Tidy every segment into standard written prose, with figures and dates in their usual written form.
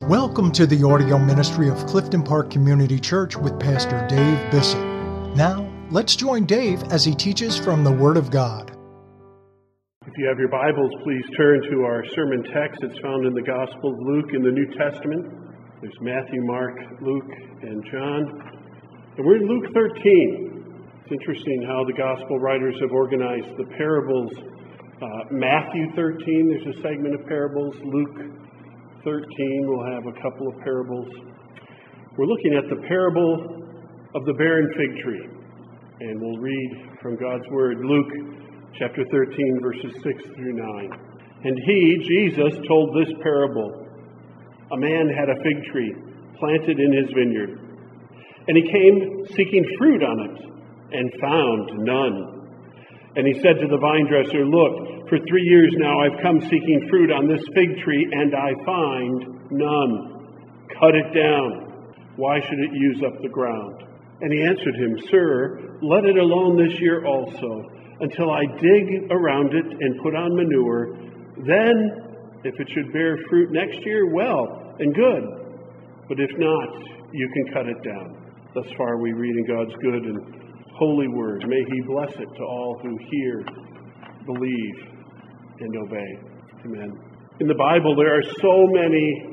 Welcome to the audio ministry of Clifton Park Community Church with Pastor Dave Bissett. Now, let's join Dave as he teaches from the Word of God. If you have your Bibles, please turn to our sermon text. It's found in the Gospel of Luke in the New Testament. There's Matthew, Mark, Luke, and John. And we're in Luke 13. It's interesting how the Gospel writers have organized the parables. Matthew 13, there's a segment of parables. Luke 13, we'll have a couple of parables. We're looking at the parable of the barren fig tree. And we'll read from God's Word, Luke chapter 13, verses 6 through 9. And he, Jesus, told this parable. A man had a fig tree planted in his vineyard. And he came seeking fruit on it, and found none. And he said to the vine dresser, "Look, for 3 years now I've come seeking fruit on this fig tree, and I find none. Cut it down. Why should it use up the ground?" And he answered him, "Sir, let it alone this year also, until I dig around it and put on manure. Then, if it should bear fruit next year, well and good. But if not, you can cut it down." Thus far we read in God's good and holy word. May he bless it to all who hear, believe, and obey. Amen. In the Bible, there are so many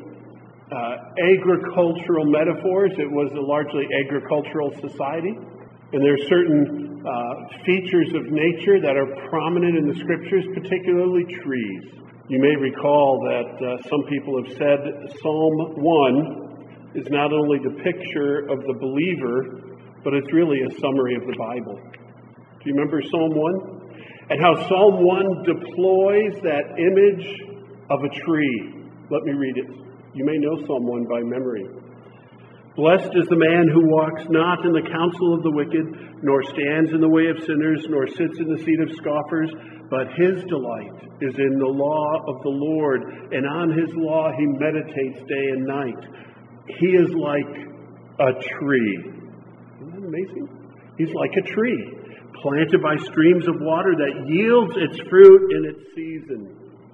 agricultural metaphors. It was a largely agricultural society. And there are certain features of nature that are prominent in the Scriptures, particularly trees. You may recall that some people have said Psalm 1 is not only the picture of the believer, but it's really a summary of the Bible. Do you remember Psalm 1? And how Psalm 1 deploys that image of a tree. Let me read it. You may know Psalm 1 by memory. "Blessed is the man who walks not in the counsel of the wicked, nor stands in the way of sinners, nor sits in the seat of scoffers, but his delight is in the law of the Lord, and on his law he meditates day and night. He is like a tree." Isn't that amazing? He's like a tree, planted by streams of water that yields its fruit in its season.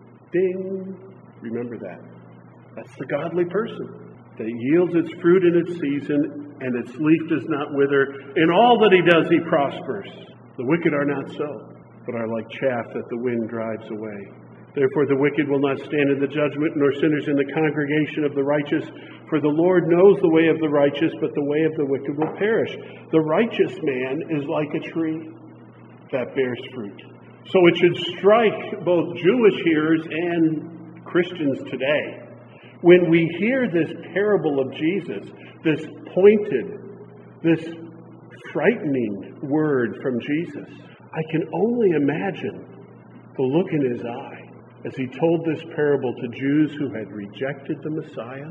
Ding! Remember that. That's the godly person that yields its fruit in its season, and its leaf does not wither. In all that he does, he prospers. The wicked are not so, but are like chaff that the wind drives away. Therefore the wicked will not stand in the judgment, nor sinners in the congregation of the righteous. For the Lord knows the way of the righteous, but the way of the wicked will perish. The righteous man is like a tree that bears fruit. So it should strike both Jewish hearers and Christians today. When we hear this parable of Jesus, this pointed, this frightening word from Jesus, I can only imagine the look in his eye as he told this parable to Jews who had rejected the Messiah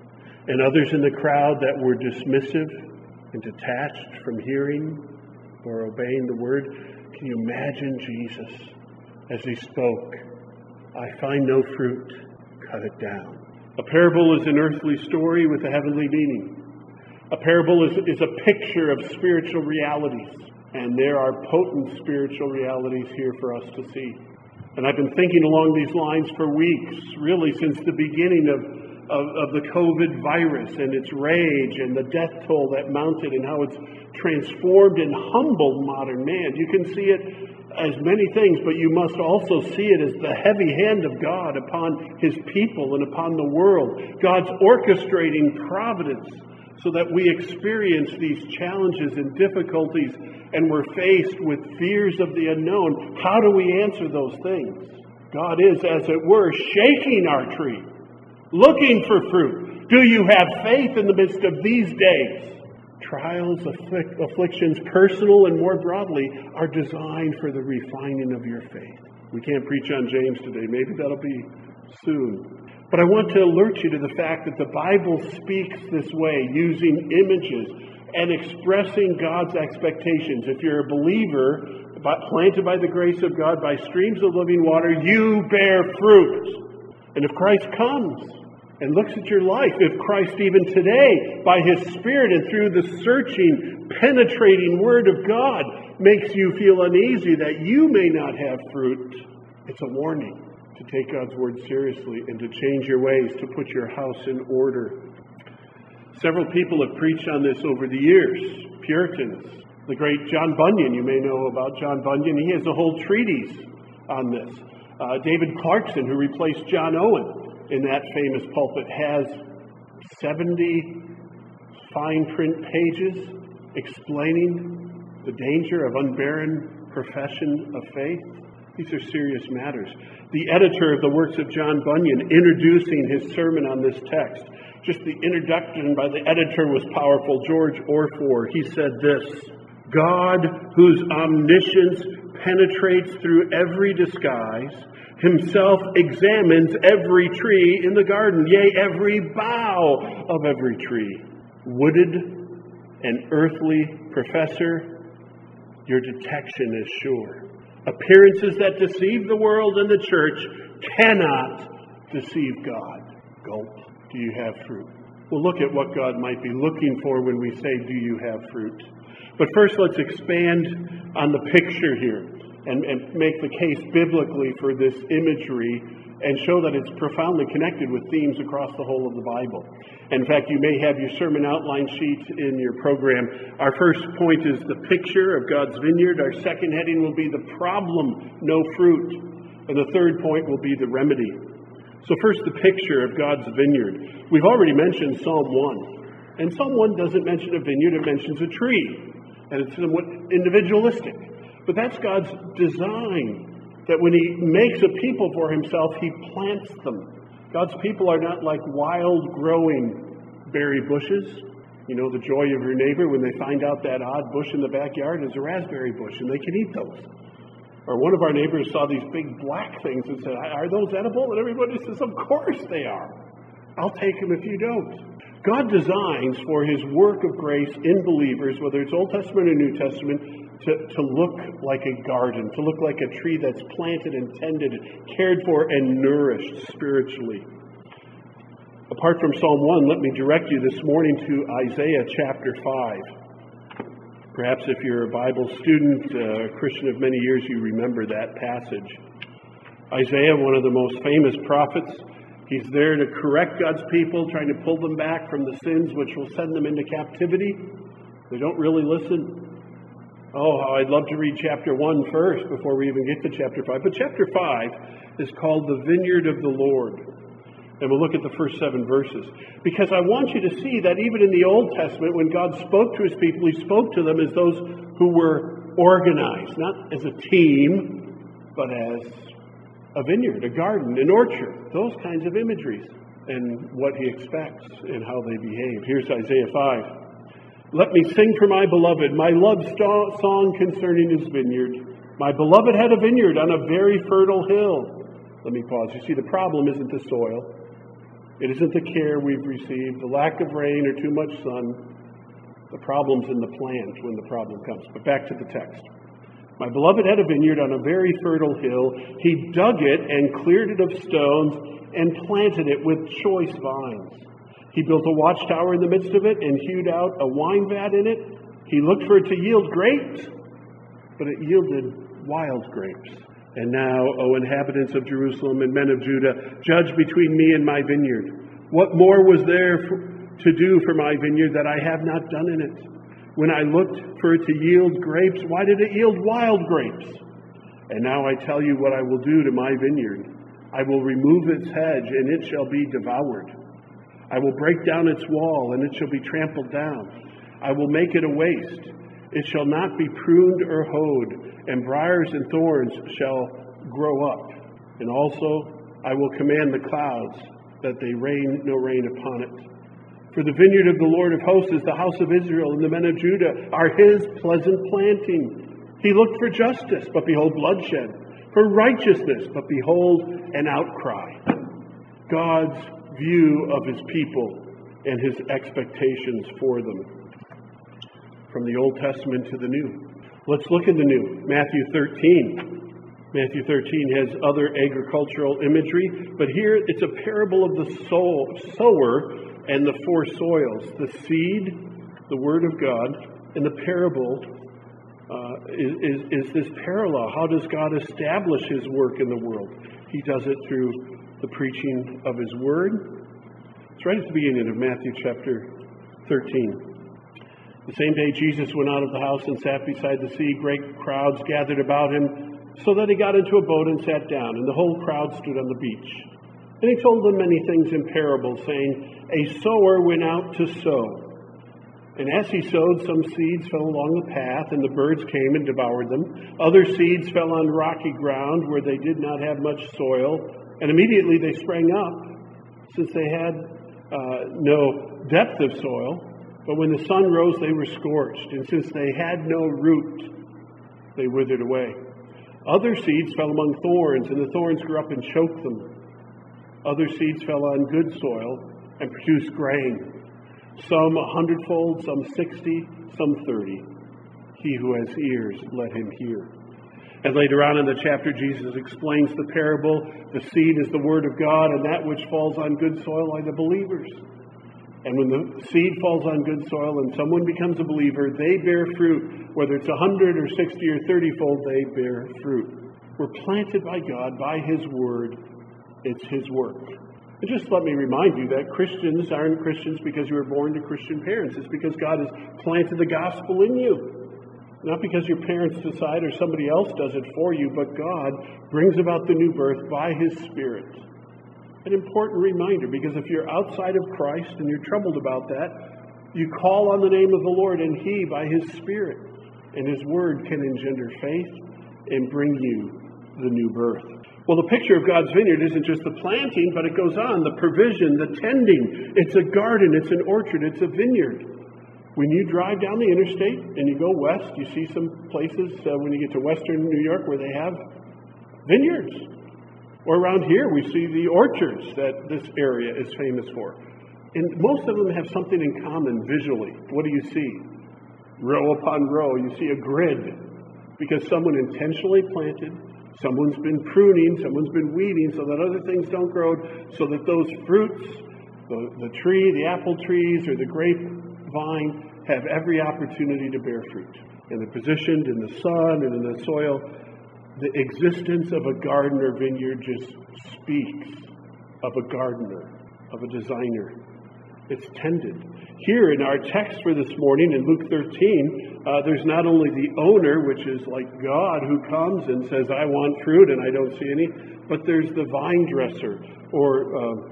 and others in the crowd that were dismissive and detached from hearing or obeying the word. Can you imagine Jesus as he spoke? "I find no fruit, cut it down." A parable is an earthly story with a heavenly meaning. A parable is a picture of spiritual realities, and there are potent spiritual realities here for us to see. And I've been thinking along these lines for weeks, really since the beginning of the COVID virus and its rage and the death toll that mounted and how it's transformed and humbled modern man. You can see it as many things, but you must also see it as the heavy hand of God upon his people and upon the world. God's orchestrating providence so that we experience these challenges and difficulties, and we're faced with fears of the unknown. How do we answer those things? God is, as it were, shaking our tree, looking for fruit. Do you have faith in the midst of these days? Trials, afflictions, personal and more broadly, are designed for the refining of your faith. We can't preach on James today. Maybe that'll be soon. But I want to alert you to the fact that the Bible speaks this way, using images and expressing God's expectations. If you're a believer, planted by the grace of God by streams of living water, you bear fruit. And if Christ comes and looks at your life, if Christ even today, by his Spirit and through the searching, penetrating Word of God, makes you feel uneasy that you may not have fruit, it's a warning to take God's word seriously and to change your ways, to put your house in order. Several people have preached on this over the years. Puritans. The great John Bunyan, you may know about John Bunyan. He has a whole treatise on this. David Clarkson, who replaced John Owen in that famous pulpit, has 70 fine print pages explaining the danger of unbarren profession of faith. These are serious matters. The editor of the works of John Bunyan, introducing his sermon on this text, just the introduction by the editor was powerful. George Orford, he said this: God, whose omniscience penetrates through every disguise, himself examines every tree in the garden, yea, every bough of every tree. Wooded and earthly professor, your detection is sure. Appearances that deceive the world and the church cannot deceive God. Gulp. Do you have fruit? We'll look at what God might be looking for when we say, do you have fruit? But first, let's expand on the picture here and make the case biblically for this imagery and show that it's profoundly connected with themes across the whole of the Bible. In fact, you may have your sermon outline sheet in your program. Our first point is the picture of God's vineyard. Our second heading will be the problem, no fruit. And the third point will be the remedy. So first, the picture of God's vineyard. We've already mentioned Psalm 1. And Psalm 1 doesn't mention a vineyard, it mentions a tree. And it's somewhat individualistic. But that's God's design, that when he makes a people for himself, he plants them. God's people are not like wild growing berry bushes. You know, the joy of your neighbor when they find out that odd bush in the backyard is a raspberry bush and they can eat those. Or one of our neighbors saw these big black things and said, are those edible? And everybody says, of course they are. I'll take them if you don't. God designs for his work of grace in believers, whether it's Old Testament or New Testament, to look like a garden, to look like a tree that's planted and tended, cared for and nourished spiritually. Apart from Psalm 1, let me direct you this morning to Isaiah chapter 5. Perhaps if you're a Bible student, a Christian of many years, you remember that passage. Isaiah, one of the most famous prophets, he's there to correct God's people, trying to pull them back from the sins which will send them into captivity. They don't really listen. Oh, how I'd love to read chapter 1 first before we even get to chapter 5. But chapter 5 is called the Vineyard of the Lord. And we'll look at the first 7 verses. Because I want you to see that even in the Old Testament, when God spoke to his people, he spoke to them as those who were organized, not as a team, but as a vineyard, a garden, an orchard, those kinds of imageries, and what he expects and how they behave. Here's Isaiah 5. Let me sing for my beloved, my love song concerning his vineyard. My beloved had a vineyard on a very fertile hill. Let me pause. You see, the problem isn't the soil. It isn't the care we've received, the lack of rain or too much sun. The problem's in the plant when the problem comes. But back to the text. My beloved had a vineyard on a very fertile hill. He dug it and cleared it of stones and planted it with choice vines. He built a watchtower in the midst of it and hewed out a wine vat in it. He looked for it to yield grapes, but it yielded wild grapes. And now, O inhabitants of Jerusalem and men of Judah, judge between me and my vineyard. What more was there to do for my vineyard that I have not done in it? When I looked for it to yield grapes, why did it yield wild grapes? And now I tell you what I will do to my vineyard. I will remove its hedge, and it shall be devoured. I will break down its wall, and it shall be trampled down. I will make it a waste. It shall not be pruned or hoed, and briars and thorns shall grow up. And also I will command the clouds, that they rain no rain upon it. For the vineyard of the Lord of hosts is the house of Israel, and the men of Judah are his pleasant planting. He looked for justice, but behold bloodshed. For righteousness, but behold an outcry. God's view of his people and his expectations for them. From the Old Testament to the New. Let's look at the New. Matthew 13. Matthew 13 has other agricultural imagery, but here it's a parable of the sower and the 4 soils. The seed, the Word of God, and the parable is this parallel. How does God establish his work in the world? He does it through the preaching of His Word. It's right at the beginning of Matthew chapter 13. The same day Jesus went out of the house and sat beside the sea. Great crowds gathered about Him, so that He got into a boat and sat down, and the whole crowd stood on the beach. And He told them many things in parables, saying, A sower went out to sow. And as he sowed, some seeds fell along the path, and the birds came and devoured them. Other seeds fell on rocky ground, where they did not have much soil, and immediately they sprang up, since they had no depth of soil. But when the sun rose, they were scorched, and since they had no root, they withered away. Other seeds fell among thorns, and the thorns grew up and choked them. Other seeds fell on good soil and produced grain, some 100-fold, some 60, some 30. He who has ears, let him hear. And later on in the chapter, Jesus explains the parable. The seed is the word of God, and that which falls on good soil are the believers. And when the seed falls on good soil and someone becomes a believer, they bear fruit. Whether it's 100 or 60 or 30-fold, they bear fruit. We're planted by God, by His Word. It's His work. And just let me remind you that Christians aren't Christians because you were born to Christian parents. It's because God has planted the gospel in you. Not because your parents decide or somebody else does it for you, but God brings about the new birth by His Spirit. An important reminder, because if you're outside of Christ and you're troubled about that, you call on the name of the Lord, and He, by His Spirit and His Word, can engender faith and bring you the new birth. Well, the picture of God's vineyard isn't just the planting, but it goes on, the provision, the tending. It's a garden, it's an orchard, it's a vineyard. When you drive down the interstate and you go west, you see some places when you get to western New York where they have vineyards. Or around here, we see the orchards that this area is famous for. And most of them have something in common visually. What do you see? Row upon row, you see a grid. Because someone intentionally planted, someone's been pruning, someone's been weeding so that other things don't grow, so that those fruits, the tree, the apple trees, or the grapevine, have every opportunity to bear fruit. And they're positioned in the sun and in the soil. The existence of a garden or vineyard just speaks of a gardener, of a designer. It's tended. Here in our text for this morning in Luke 13, there's not only the owner, which is like God, who comes and says, I want fruit and I don't see any, but there's the vine dresser, or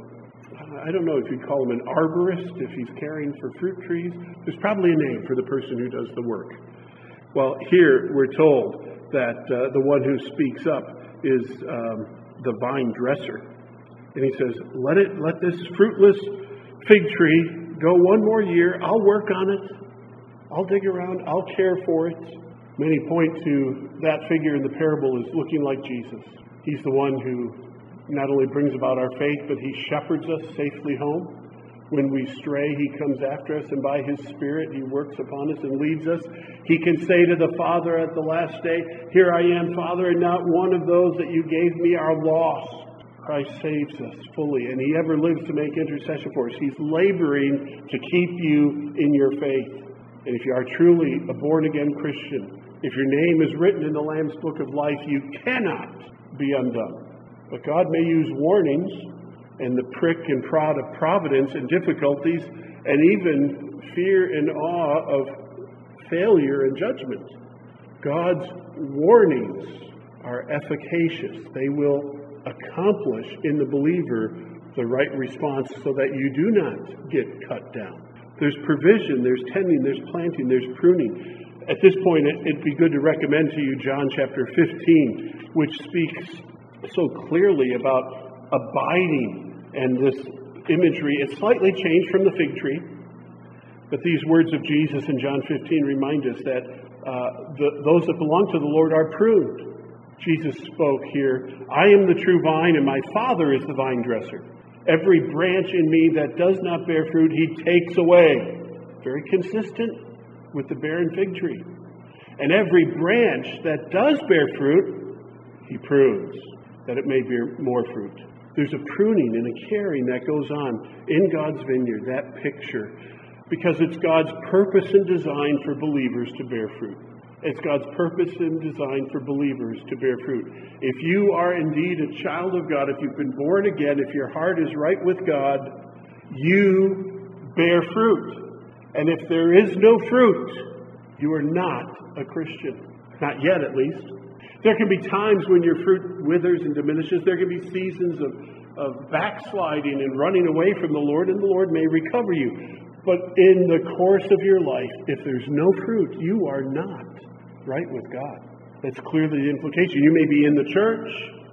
I don't know if you'd call him an arborist, if he's caring for fruit trees. There's probably a name for the person who does the work. Well, here we're told that the one who speaks up is the vine dresser. And he says, let this fruitless fig tree go one more year. I'll work on it. I'll dig around. I'll care for it. Many point to that figure in the parable as looking like Jesus. He's the one who not only brings about our faith, but He shepherds us safely home. When we stray, He comes after us, and by His Spirit, He works upon us and leads us. He can say to the Father at the last day, Here I am, Father, and not one of those that you gave me are lost. Christ saves us fully, and He ever lives to make intercession for us. He's laboring to keep you in your faith. And if you are truly a born-again Christian, if your name is written in the Lamb's Book of Life, you cannot be undone. But God may use warnings and the prick and prod of providence and difficulties, and even fear and awe of failure and judgment. God's warnings are efficacious. They will accomplish in the believer the right response so that you do not get cut down. There's provision, there's tending, there's planting, there's pruning. At this point, it'd be good to recommend to you John chapter 15, which speaks so clearly about abiding. And this imagery is slightly changed from the fig tree. But these words of Jesus in John 15 remind us that those that belong to the Lord are pruned. Jesus spoke here, I am the true vine, and my Father is the vine dresser. Every branch in me that does not bear fruit, He takes away. Very consistent with the barren fig tree. And every branch that does bear fruit, He prunes, that it may bear more fruit. There's a pruning and a caring that goes on in God's vineyard, that picture, because it's God's purpose and design for believers to bear fruit. It's God's purpose and design for believers to bear fruit. If you are indeed a child of God, if you've been born again, if your heart is right with God, you bear fruit. And if there is no fruit, you are not a Christian. Not yet, at least. There can be times when your fruit withers and diminishes. There can be seasons of backsliding and running away from the Lord, and the Lord may recover you. But in the course of your life, if there's no fruit, you are not right with God. That's clearly the implication. You may be in the church.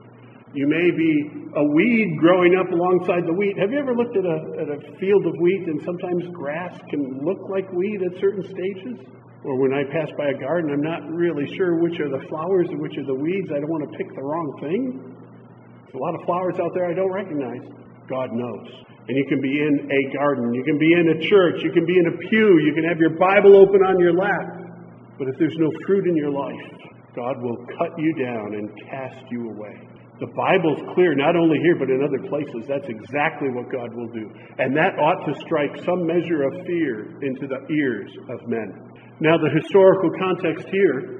You may be a weed growing up alongside the wheat. Have you ever looked at a field of wheat, and sometimes grass can look like wheat at certain stages? Or when I pass by a garden, I'm not really sure which are the flowers and which are the weeds. I don't want to pick the wrong thing. There's a lot of flowers out there I don't recognize. God knows. And you can be in a garden. You can be in a church. You can be in a pew. You can have your Bible open on your lap. But if there's no fruit in your life, God will cut you down and cast you away. The Bible's clear, not only here, but in other places. That's exactly what God will do. And that ought to strike some measure of fear into the ears of men. Now, the historical context here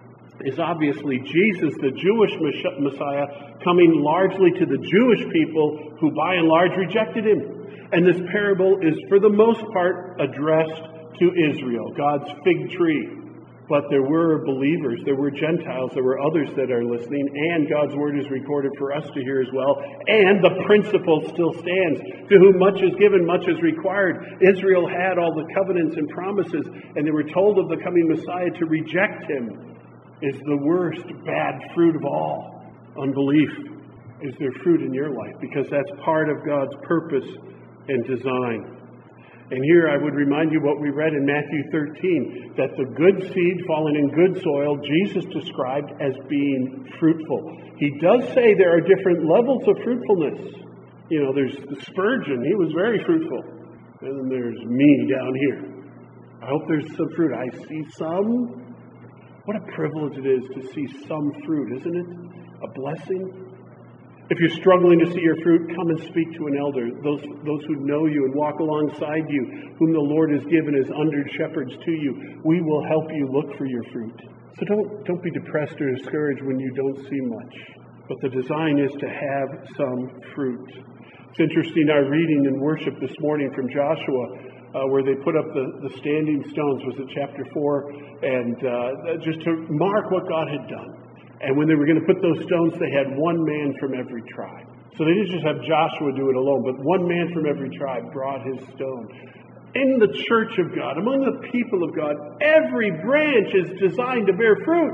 is obviously Jesus, the Jewish Messiah, coming largely to the Jewish people who by and large rejected him. And this parable is for the most part addressed to Israel, God's fig tree. But there were believers, there were Gentiles, there were others that are listening, and God's word is recorded for us to hear as well. And the principle still stands. To whom much is given, much is required. Israel had all the covenants and promises, and they were told of the coming Messiah. To reject him is the worst bad fruit of all. Unbelief. Is there fruit in your life? Because that's part of God's purpose and design. And here I would remind you what we read in Matthew 13, that the good seed fallen in good soil, Jesus described as being fruitful. He does say there are different levels of fruitfulness. You know, there's the Spurgeon, he was very fruitful. And then there's me down here. I hope there's some fruit. I see some. What a privilege it is to see some fruit, isn't it? A blessing. If you're struggling to see your fruit, come and speak to an elder, those who know you and walk alongside you, whom the Lord has given as under shepherds to you. We will help you look for your fruit. So don't be depressed or discouraged when you don't see much. But the design is to have some fruit. It's interesting, our reading in worship this morning from Joshua, where they put up the standing stones, was it chapter 4, and just to mark what God had done. And when they were going to put those stones, they had one man from every tribe. So they didn't just have Joshua do it alone, but one man from every tribe brought his stone. In the church of God, among the people of God, every branch is designed to bear fruit.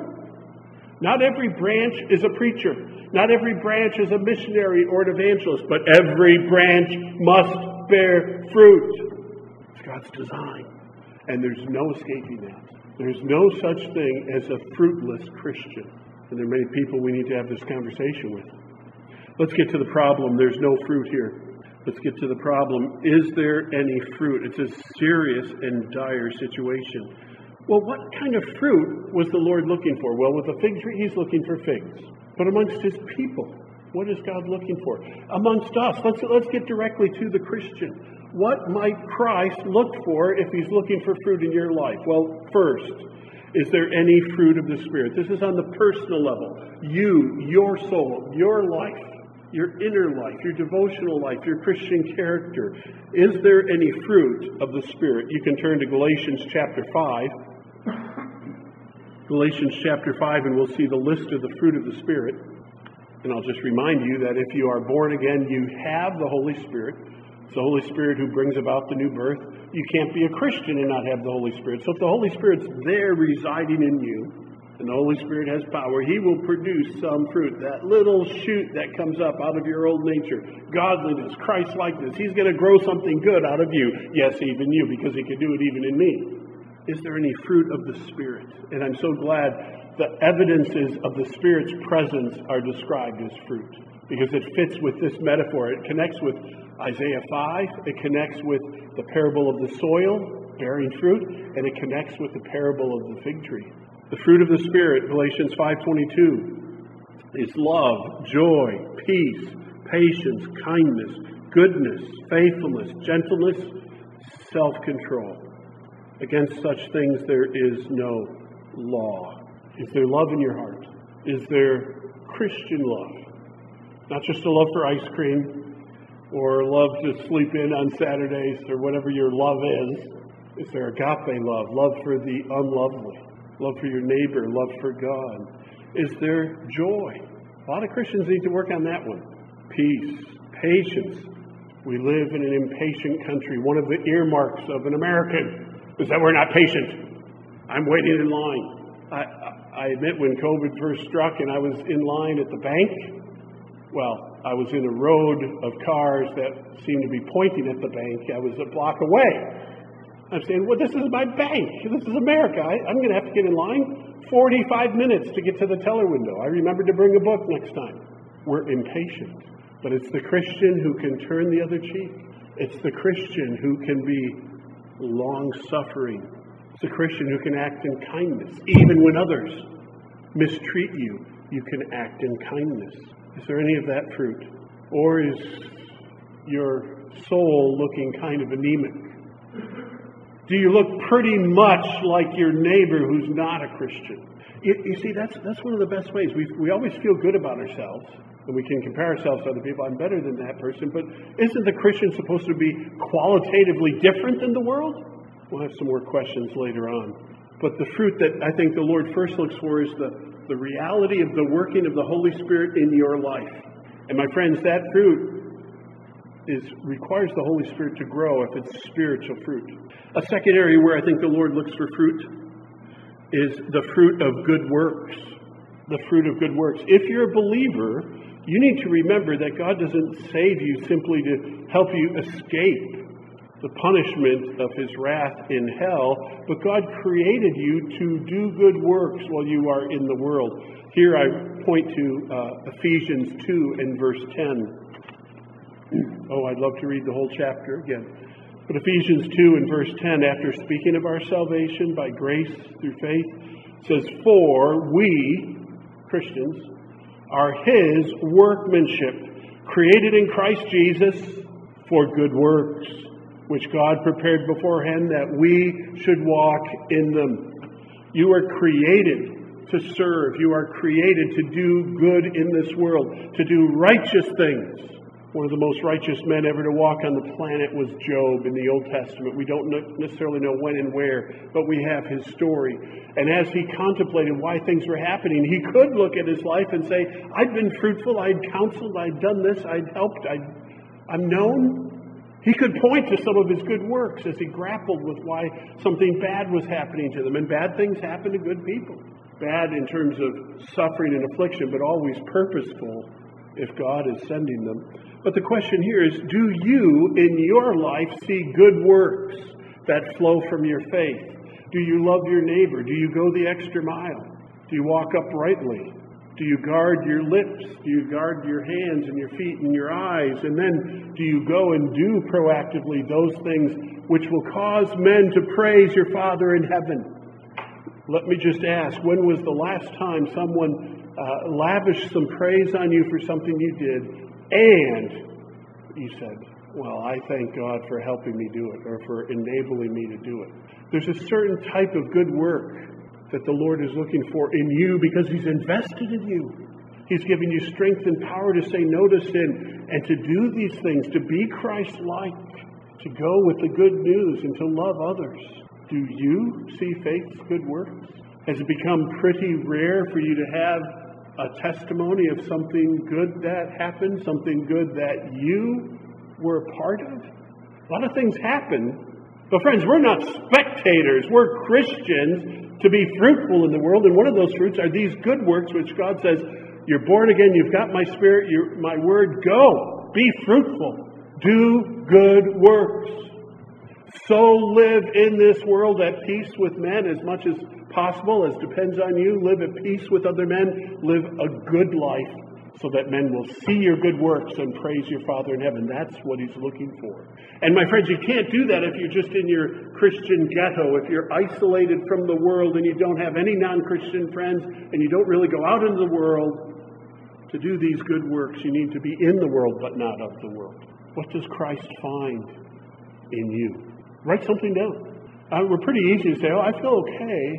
Not every branch is a preacher. Not every branch is a missionary or an evangelist, but every branch must bear fruit. It's God's design. And there's no escaping that. There's no such thing as a fruitless Christian. And there are many people we need to have this conversation with. Let's get to the problem. There's no fruit here. Let's get to the problem. Is there any fruit? It's a serious and dire situation. Well, what kind of fruit was the Lord looking for? Well, with a fig tree, he's looking for figs. But amongst his people, what is God looking for? Amongst us, let's get directly to the Christian. What might Christ look for if he's looking for fruit in your life? Well, first, is there any fruit of the Spirit? This is on the personal level. You, your soul, your life, your inner life, your devotional life, your Christian character. Is there any fruit of the Spirit? You can turn to Galatians chapter 5. Galatians chapter 5, and we'll see the list of the fruit of the Spirit. And I'll just remind you that if you are born again, you have the Holy Spirit. It's the Holy Spirit who brings about the new birth. You can't be a Christian and not have the Holy Spirit. So if the Holy Spirit's there residing in you, and the Holy Spirit has power, he will produce some fruit. That little shoot that comes up out of your old nature, godliness, Christ-likeness, he's going to grow something good out of you. Yes, even you, because he can do it even in me. Is there any fruit of the Spirit? And I'm so glad the evidences of the Spirit's presence are described as fruit, because it fits with this metaphor. It connects with Isaiah 5. It connects with the parable of the soil bearing fruit, and it connects with the parable of the fig tree. The fruit of the Spirit, Galatians 5:22, is love, joy, peace, patience, kindness, goodness, faithfulness, gentleness, self-control. Against such things there is no law? Is there love in your heart? Is there Christian love? Not just a love for ice cream or love to sleep in on Saturdays or whatever your love is. Is there agape love? Love for the unlovely? Love for your neighbor? Love for God? Is there joy? A lot of Christians need to work on that one. Peace, patience. We live in an impatient country. One of the earmarks of an American is that we're not patient. I'm waiting in line. I admit when COVID first struck and I was in line at the bank, well, I was in a road of cars that seemed to be pointing at the bank. I was a block away. I'm saying, well, this is my bank. This is America. I'm going to have to get in line 45 minutes to get to the teller window. I remember to bring a book next time. We're impatient. But it's the Christian who can turn the other cheek. It's the Christian who can be long-suffering. It's the Christian who can act in kindness. Even when others mistreat you, you can act in kindness. Is there any of that fruit? Or is your soul looking kind of anemic? Do you look pretty much like your neighbor who's not a Christian? You see, that's one of the best ways. We always feel good about ourselves, and we can compare ourselves to other people. I'm better than that person, but isn't the Christian supposed to be qualitatively different than the world? We'll have some more questions later on. But the fruit that I think the Lord first looks for is the reality of the working of the Holy Spirit in your life. And my friends, that fruit requires the Holy Spirit to grow if it's spiritual fruit. A second area where I think the Lord looks for fruit is the fruit of good works. The fruit of good works. If you're a believer, you need to remember that God doesn't save you simply to help you escape the punishment of his wrath in hell, but God created you to do good works while you are in the world. Here I point to Ephesians 2 and verse 10. Oh, I'd love to read the whole chapter again. But Ephesians 2 and verse 10, after speaking of our salvation by grace through faith, says, "For we, Christians, are his workmanship, created in Christ Jesus for good works, which God prepared beforehand that we should walk in them." You are created to serve. You are created to do good in this world, to do righteous things. One of the most righteous men ever to walk on the planet was Job in the Old Testament. We don't necessarily know when and where, but we have his story. And as he contemplated why things were happening, he could look at his life and say, I'd been fruitful, I'd counseled, I'd done this, I'd helped, I'm known. He could point to some of his good works as he grappled with why something bad was happening to them. And bad things happen to good people. Bad in terms of suffering and affliction, but always purposeful if God is sending them. But the question here is, do you in your life see good works that flow from your faith? Do you love your neighbor? Do you go the extra mile? Do you walk uprightly? Do you guard your lips? Do you guard your hands and your feet and your eyes? And then do you go and do proactively those things which will cause men to praise your Father in heaven? Let me just ask, when was the last time someone lavished some praise on you for something you did, and you said, well, I thank God for helping me do it, or for enabling me to do it? There's a certain type of good work that the Lord is looking for in you because he's invested in you. He's given you strength and power to say no to sin and to do these things, to be Christ-like, to go with the good news and to love others. Do you see faith's good works? Has it become pretty rare for you to have a testimony of something good that happened, something good that you were a part of? A lot of things happen, but friends, we're not spectators. We're Christians to be fruitful in the world, and one of those fruits are these good works, which God says, you're born again, you've got my Spirit, my word, go, be fruitful, do good works. So live in this world at peace with men as much as possible, as depends on you. Live at peace with other men. Live a good life so that men will see your good works and praise your Father in heaven. That's what he's looking for. And my friends, you can't do that if you're just in your Christian ghetto, if you're isolated from the world and you don't have any non-Christian friends and you don't really go out into the world. To do these good works, you need to be in the world but not of the world. What does Christ find in you? Write something down. We're pretty easy to say, oh, I feel okay.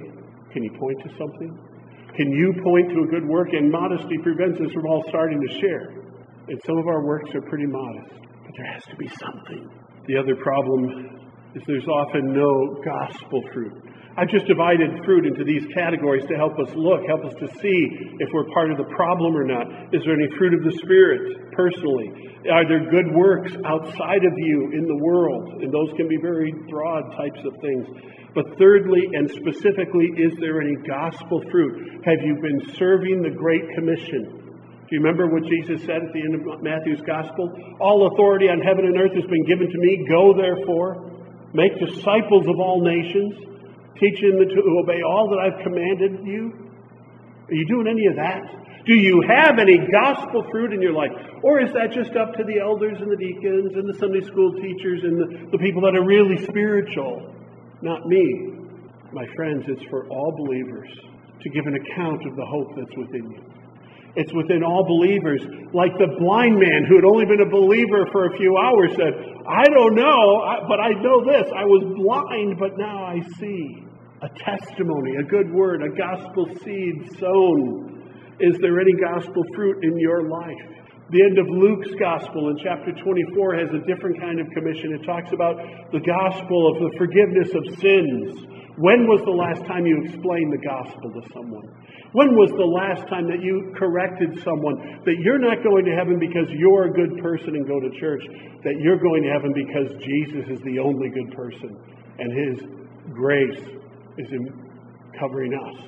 Can you point to something? Can you point to a good work? And modesty prevents us from all starting to share. And some of our works are pretty modest, but there has to be something. The other problem is there's often no gospel fruit. I've just divided fruit into these categories to help us look, help us to see if we're part of the problem or not. Is there any fruit of the Spirit personally? Are there good works outside of you in the world? And those can be very broad types of things. But thirdly and specifically, is there any gospel fruit? Have you been serving the Great Commission? Do you remember what Jesus said at the end of Matthew's Gospel? All authority on heaven and earth has been given to me. Go therefore, make disciples of all nations, teaching them to obey all that I've commanded you. Are you doing any of that? Do you have any gospel fruit in your life? Or is that just up to the elders and the deacons and the Sunday school teachers and the people that are really spiritual? Not me. My friends, it's for all believers to give an account of the hope that's within you. It's within all believers. Like the blind man who had only been a believer for a few hours said, I don't know, but I know this. I was blind, but now I see. A testimony, a good word, a gospel seed sown. Is there any gospel fruit in your life? The end of Luke's gospel in chapter 24 has a different kind of commission. It talks about the gospel of the forgiveness of sins. When was the last time you explained the gospel to someone? When was the last time that you corrected someone that you're not going to heaven because you're a good person and go to church, that you're going to heaven because Jesus is the only good person and His grace is in covering us?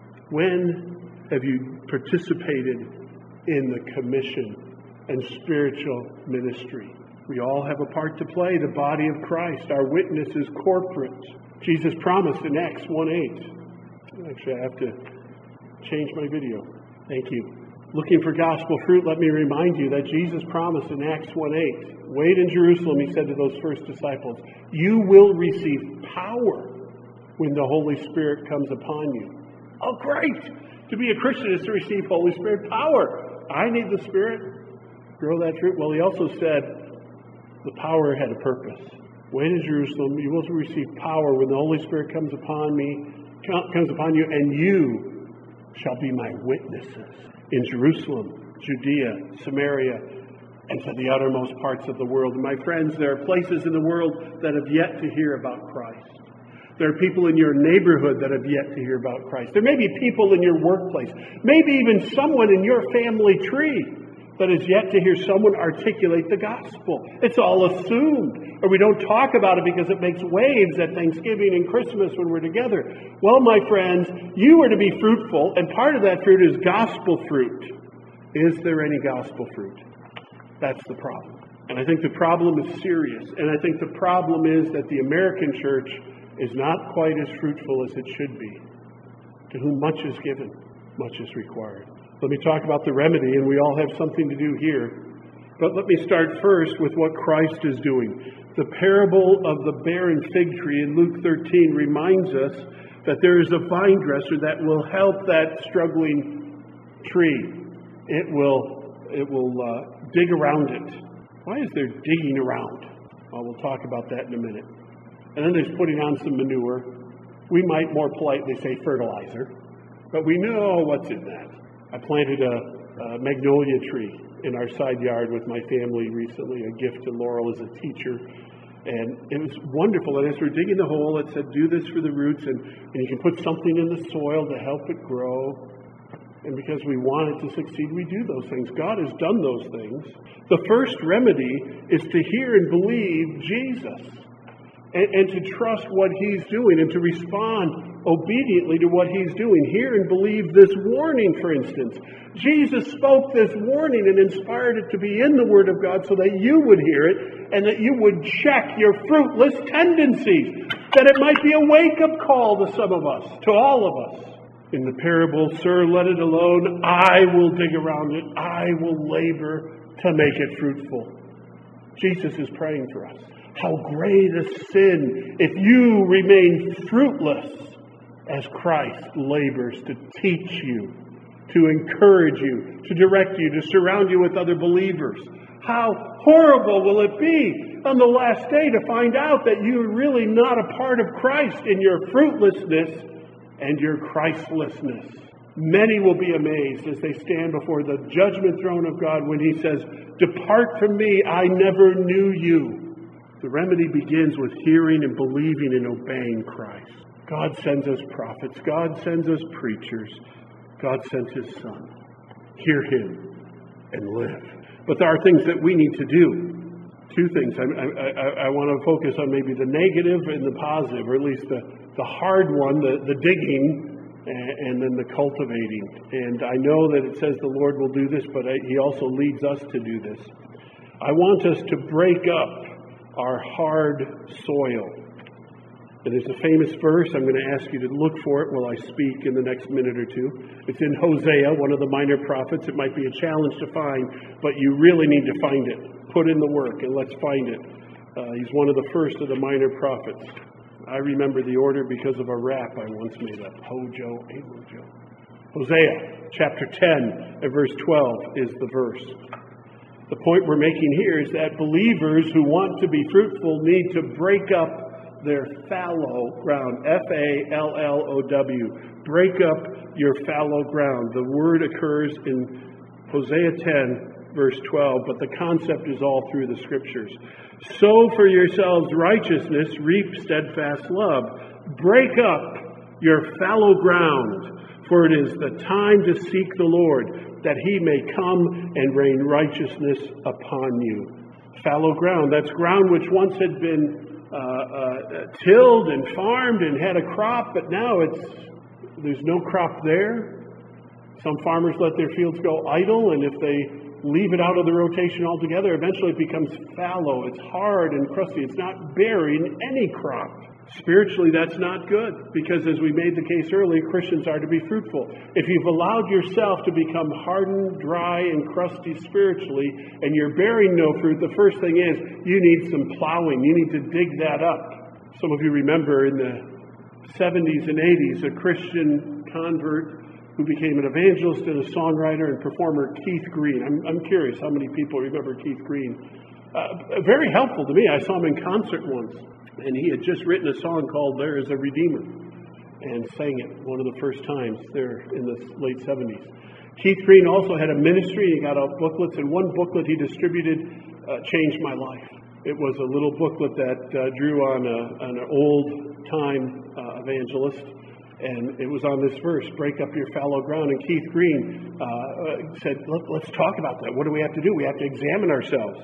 When have you participated in the commission and spiritual ministry? We all have a part to play, the body of Christ. Our witness is corporate. Jesus promised in Acts 1:8. Actually, I have to change my video. Thank you. Looking for gospel fruit, let me remind you that Jesus promised in Acts 1:8. Wait in Jerusalem, He said to those first disciples, you will receive power when the Holy Spirit comes upon you. Oh, great! To be a Christian is to receive Holy Spirit power. I need the Spirit. Grow that fruit. Well, He also said the power had a purpose. Wait in Jerusalem, you will receive power when the Holy Spirit comes upon you, and you shall be my witnesses in Jerusalem, Judea, Samaria, and to the uttermost parts of the world. And my friends, there are places in the world that have yet to hear about Christ. There are people in your neighborhood that have yet to hear about Christ. There may be people in your workplace, maybe even someone in your family tree that has yet to hear someone articulate the gospel. It's all assumed, or we don't talk about it because it makes waves at Thanksgiving and Christmas when we're together. Well, my friends, you are to be fruitful, and part of that fruit is gospel fruit. Is there any gospel fruit? That's the problem. And I think the problem is serious. And I think the problem is that the American church is not quite as fruitful as it should be. To whom much is given, much is required. Let me talk about the remedy, and we all have something to do here. But let me start first with what Christ is doing. The parable of the barren fig tree in Luke 13 reminds us that there is a vine dresser that will help that struggling tree. It will dig around it. Why is there digging around? Well, we'll talk about that in a minute. And then there's putting on some manure. We might more politely say fertilizer, but we know what's in that. I planted a magnolia tree in our side yard with my family recently, a gift to Laurel as a teacher. And it was wonderful. And as we're digging the hole, it said, do this for the roots, and you can put something in the soil to help it grow. And because we want it to succeed, we do those things. God has done those things. The first remedy is to hear and believe Jesus. And to trust what He's doing and to respond obediently to what He's doing. Hear and believe this warning, for instance. Jesus spoke this warning and inspired it to be in the Word of God so that you would hear it and that you would check your fruitless tendencies. That it might be a wake-up call to some of us, to all of us. In the parable, sir, let it alone. I will dig around it. I will labor to make it fruitful. Jesus is praying for us. How great a sin if you remain fruitless as Christ labors to teach you, to encourage you, to direct you, to surround you with other believers. How horrible will it be on the last day to find out that you're really not a part of Christ in your fruitlessness and your Christlessness. Many will be amazed as they stand before the judgment throne of God when he says, "Depart from me, I never knew you." The remedy begins with hearing and believing and obeying Christ. God sends us prophets. God sends us preachers. God sent his Son. Hear him and live. But there are things that we need to do. Two things. I want to focus on maybe the negative and the positive, or at least the hard one, the digging, and then the cultivating. And I know that it says the Lord will do this, but he also leads us to do this. I want us to break up our hard soil. And there's a famous verse. I'm going to ask you to look for it while I speak in the next minute or two. It's in Hosea, one of the minor prophets. It might be a challenge to find, but you really need to find it. Put in the work and let's find it. He's one of the first of the minor prophets. I remember the order because of a rap I once made up. Hojo, Ahojo. Hosea chapter 10 and verse 12 is the verse. The point we're making here is that believers who want to be fruitful need to break up their fallow ground. Fallow. Break up your fallow ground. The word occurs in Hosea 10 verse 12, but the concept is all through the scriptures. Sow for yourselves righteousness, reap steadfast love. Break up your fallow ground, for it is the time to seek the Lord, that he may come and rain righteousness upon you. Fallow ground, that's ground which once had been tilled and farmed and had a crop, but now there's no crop there. Some farmers let their fields go idle, and if they leave it out of the rotation altogether, eventually it becomes fallow. It's hard and crusty. It's not bearing any crop. Spiritually, that's not good, because as we made the case earlier, Christians are to be fruitful. If you've allowed yourself to become hardened, dry, and crusty spiritually, and you're bearing no fruit, the first thing is you need some plowing. You need to dig that up. Some of you remember in the 70s and 80s, a Christian convert who became an evangelist and a songwriter and performer, Keith Green. I'm curious how many people remember Keith Green. Very helpful to me. I saw him in concert once, and he had just written a song called "There Is a Redeemer," and sang it one of the first times there in the late 70s. Keith Green also had a ministry. He got out booklets, and one booklet he distributed changed my life. It was a little booklet that drew on an old-time evangelist, and it was on this verse, break up your fallow ground. And Keith Green said, let's talk about that. What do we have to do? We have to examine ourselves.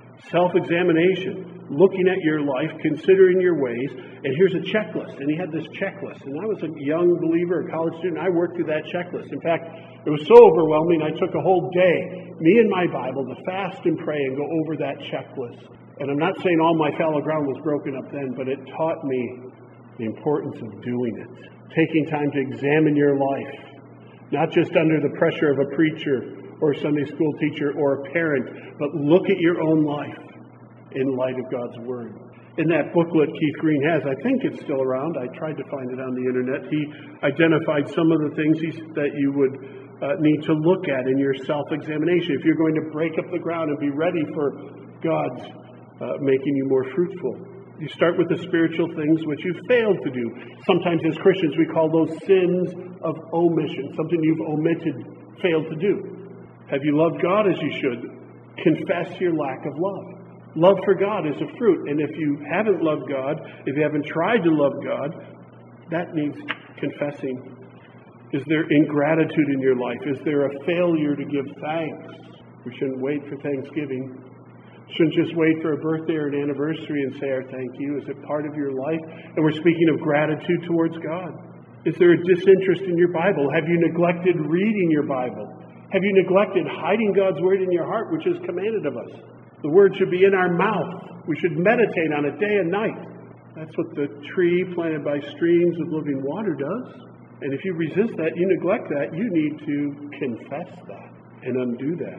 Self-examination, looking at your life, considering your ways. And here's a checklist. And he had this checklist. And I was a young believer, a college student. I worked through that checklist. In fact, it was so overwhelming, I took a whole day, me and my Bible, to fast and pray and go over that checklist. And I'm not saying all my fallow ground was broken up then, but it taught me the importance of doing it. Taking time to examine your life, not just under the pressure of a preacher or a Sunday school teacher or a parent, but look at your own life in light of God's Word. In that booklet Keith Green has, I think it's still around, I tried to find it on the internet, he identified some of the things that you would need to look at in your self-examination if you're going to break up the ground and be ready for God's making you more fruitful. You start with the spiritual things which you've failed to do. Sometimes as Christians we call those sins of omission, something you've omitted, failed to do. Have you loved God as you should? Confess your lack of love. Love for God is a fruit, and if you haven't loved God, if you haven't tried to love God, that needs confessing. Is there ingratitude in your life? Is there a failure to give thanks? We shouldn't wait for Thanksgiving. Shouldn't just wait for a birthday or an anniversary and say our thank you. Is it part of your life? And we're speaking of gratitude towards God. Is there a disinterest in your Bible? Have you neglected reading your Bible? Have you neglected hiding God's Word in your heart, which is commanded of us? The Word should be in our mouth. We should meditate on it day and night. That's what the tree planted by streams of living water does. And if you resist that, you neglect that, you need to confess that and undo that.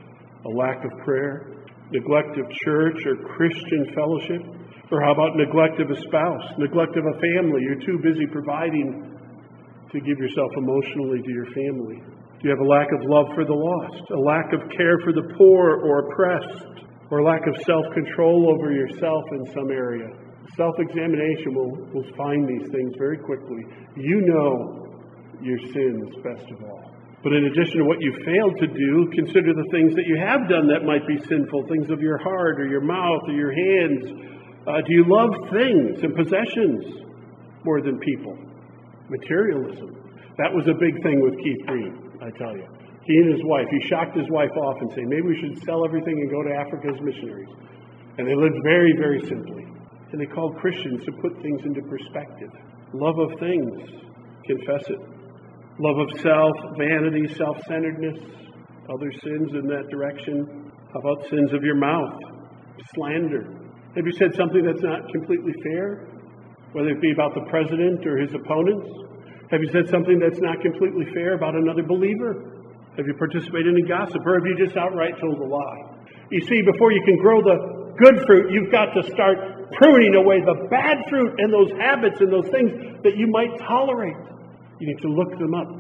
A lack of prayer, neglect of church or Christian fellowship, or how about neglect of a spouse, neglect of a family? You're too busy providing to give yourself emotionally to your family. Do you have a lack of love for the lost, a lack of care for the poor or oppressed, or a lack of self-control over yourself in some area? Self-examination will find these things very quickly. You know your sins best of all. But in addition to what you failed to do, consider the things that you have done that might be sinful, things of your heart or your mouth or your hands. Do you love things and possessions more than people? Materialism. That was a big thing with Keith Green, I tell you. He and his wife, he shocked his wife off and said, maybe we should sell everything and go to Africa as missionaries. And they lived very, very simply. And they called Christians to put things into perspective. Love of things, confess it. Love of self, vanity, self-centeredness, other sins in that direction. How about sins of your mouth? Slander. Have you said something that's not completely fair? Whether it be about the president or his opponents? Have you said something that's not completely fair about another believer? Have you participated in gossip? Or have you just outright told a lie? You see, before you can grow the good fruit, you've got to start pruning away the bad fruit and those habits and those things that you might tolerate. You need to look them up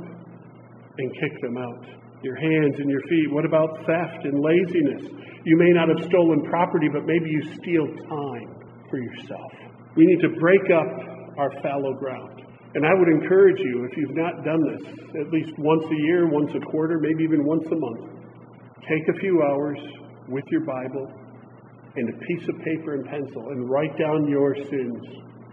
and kick them out. Your hands and your feet. What about theft and laziness? You may not have stolen property, but maybe you steal time for yourself. We need to break up our fallow ground. And I would encourage you, if you've not done this, at least once a year, once a quarter, maybe even once a month, take a few hours with your Bible and a piece of paper and pencil and write down your sins.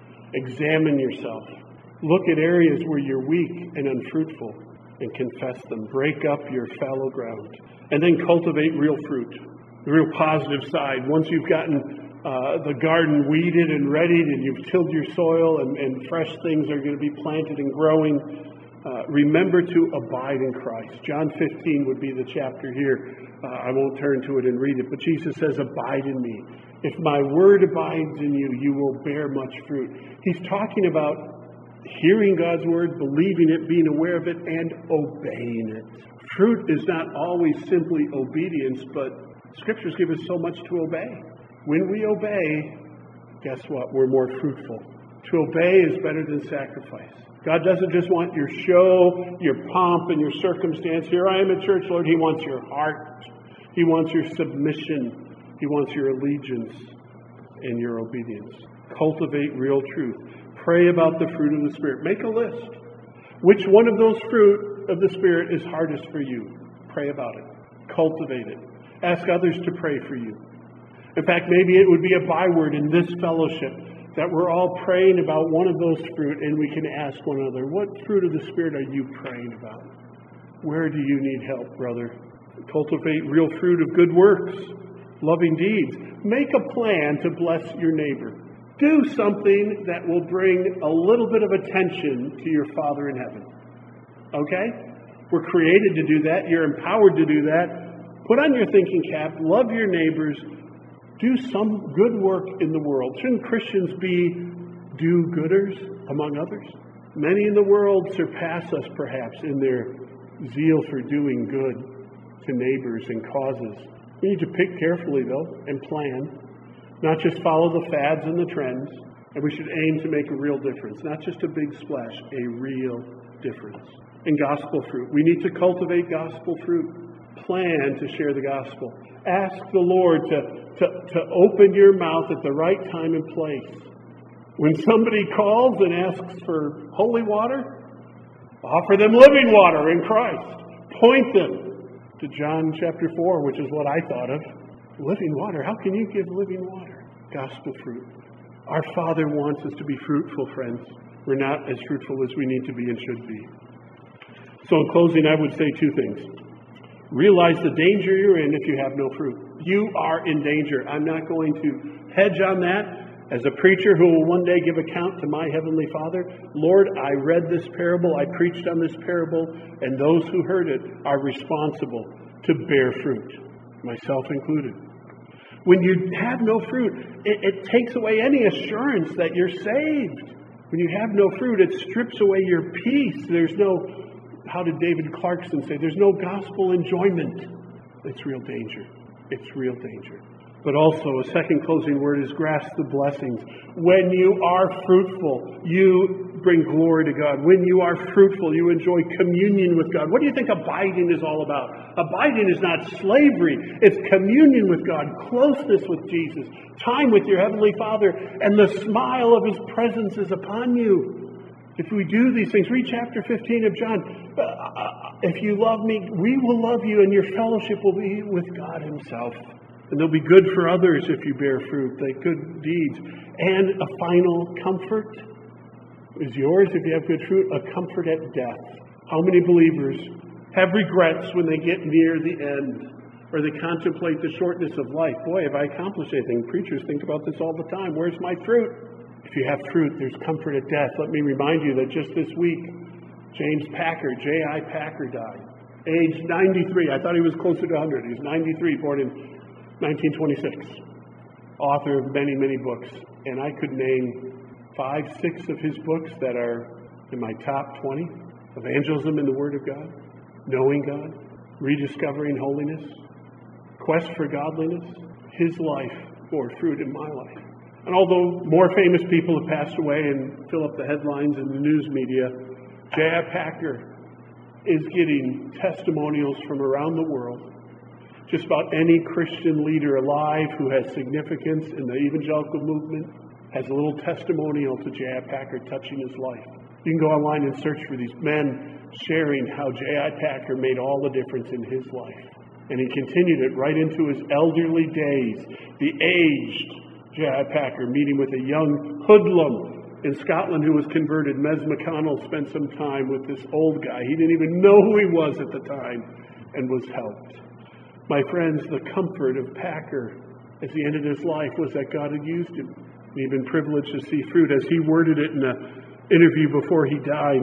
Examine yourself. Look at areas where you're weak and unfruitful and confess them. Break up your fallow ground. And then cultivate real fruit, the real positive side. Once you've gotten the garden weeded and readied and you've tilled your soil and fresh things are going to be planted and growing, remember to abide in Christ. John 15 would be the chapter here. I won't turn to it and read it, but Jesus says, abide in me. If my word abides in you, you will bear much fruit. He's talking about hearing God's word, believing it, being aware of it, and obeying it. Fruit is not always simply obedience, but Scriptures give us so much to obey. When we obey, guess what? We're more fruitful. To obey is better than sacrifice. God doesn't just want your show, your pomp, and your circumstance. Here I am at church, Lord. He wants your heart. He wants your submission. He wants your allegiance and your obedience. Cultivate real truth. Pray about the fruit of the Spirit. Make a list. Which one of those fruit of the Spirit is hardest for you? Pray about it. Cultivate it. Ask others to pray for you. In fact, maybe it would be a byword in this fellowship that we're all praying about one of those fruit, and we can ask one another, what fruit of the Spirit are you praying about? Where do you need help, brother? Cultivate real fruit of good works, loving deeds. Make a plan to bless your neighbor. Do something that will bring a little bit of attention to your Father in heaven. Okay? We're created to do that. You're empowered to do that. Put on your thinking cap. Love your neighbors. Do some good work in the world. Shouldn't Christians be do-gooders, among others? Many in the world surpass us, perhaps, in their zeal for doing good to neighbors and causes. We need to pick carefully, though, and plan. Not just follow the fads and the trends. And we should aim to make a real difference. Not just a big splash, a real difference. And gospel fruit. We need to cultivate gospel fruit. Plan to share the gospel. Ask the Lord to open your mouth at the right time and place. When somebody calls and asks for holy water, offer them living water in Christ. Point them to John chapter 4, which is what I thought of. Living water. How can you give living water? Gospel fruit. Our Father wants us to be fruitful, friends. We're not as fruitful as we need to be and should be. So in closing, I would say two things. Realize the danger you're in if you have no fruit. You are in danger. I'm not going to hedge on that. As a preacher who will one day give account to my Heavenly Father, Lord, I read this parable, I preached on this parable, and those who heard it are responsible to bear fruit, myself included. When you have no fruit, it takes away any assurance that you're saved. When you have no fruit, it strips away your peace. There's no, how did David Clarkson say, there's no gospel enjoyment. It's real danger. It's real danger. But also, a second closing word is grasp the blessings. When you are fruitful, you bring glory to God. When you are fruitful, you enjoy communion with God. What do you think abiding is all about? Abiding is not slavery. It's communion with God, closeness with Jesus, time with your Heavenly Father, and the smile of His presence is upon you. If we do these things, read chapter 15 of John. If you love me, we will love you, and your fellowship will be with God Himself. And they'll be good for others if you bear fruit, like good deeds. And a final comfort is yours if you have good fruit, a comfort at death. How many believers have regrets when they get near the end, or they contemplate the shortness of life? Boy, have I accomplished anything? Preachers think about this all the time. Where's my fruit? If you have fruit, there's comfort at death. Let me remind you that just this week, James Packer, J.I. Packer, died. Age 93. I thought he was closer to 100. He was 93, born in 1926. Author of many, many books. And I could name 5, 6 of his books that are in my top 20. Evangelism in the Word of God, Knowing God, Rediscovering Holiness, Quest for Godliness. His life bore fruit in my life. And although more famous people have passed away and fill up the headlines in the news media, J.I. Packer is getting testimonials from around the world. Just about any Christian leader alive who has significance in the evangelical movement has a little testimonial to J.I. Packer touching his life. You can go online and search for these men sharing how J.I. Packer made all the difference in his life. And he continued it right into his elderly days. The aged J.I. Packer meeting with a young hoodlum in Scotland who was converted. Mes McConnell spent some time with this old guy. He didn't even know who he was at the time and was helped. My friends, the comfort of Packer at the end of his life was that God had used him. He'd been privileged to see fruit. As he worded it in an interview before he died,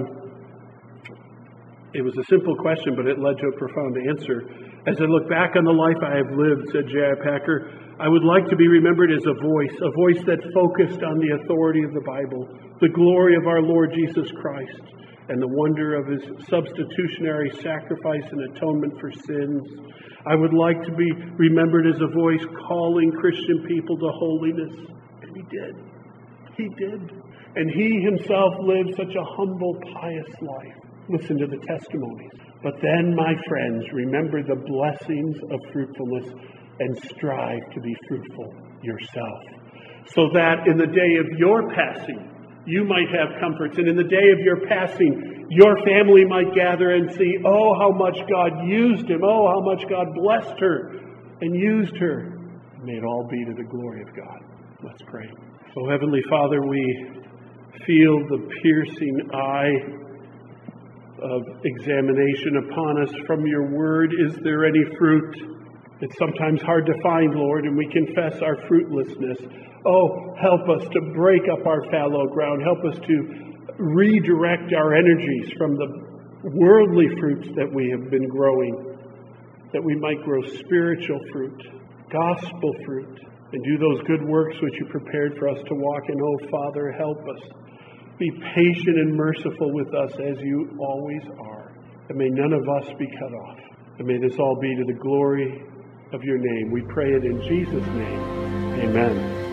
it was a simple question, but it led to a profound answer. As I look back on the life I have lived, said J.I. Packer, I would like to be remembered as a voice that focused on the authority of the Bible, the glory of our Lord Jesus Christ, and the wonder of His substitutionary sacrifice and atonement for sins. I would like to be remembered as a voice calling Christian people to holiness. And He did. He did. And He Himself lived such a humble, pious life. Listen to the testimonies. But then, my friends, remember the blessings of fruitfulness and strive to be fruitful yourself, so that in the day of your passing, you might have comforts. And in the day of your passing, your family might gather and see, oh, how much God used him. Oh, how much God blessed her and used her. May it all be to the glory of God. Let's pray. Oh, Heavenly Father, we feel the piercing eye of examination upon us from your word. Is there any fruit? It's sometimes hard to find, Lord, and we confess our fruitlessness. Oh, help us to break up our fallow ground. Help us to redirect our energies from the worldly fruits that we have been growing, that we might grow spiritual fruit, gospel fruit, and do those good works which you prepared for us to walk in. Oh, Father, help us. Be patient and merciful with us as you always are. And may none of us be cut off. And may this all be to the glory of your name. We pray it in Jesus' name. Amen.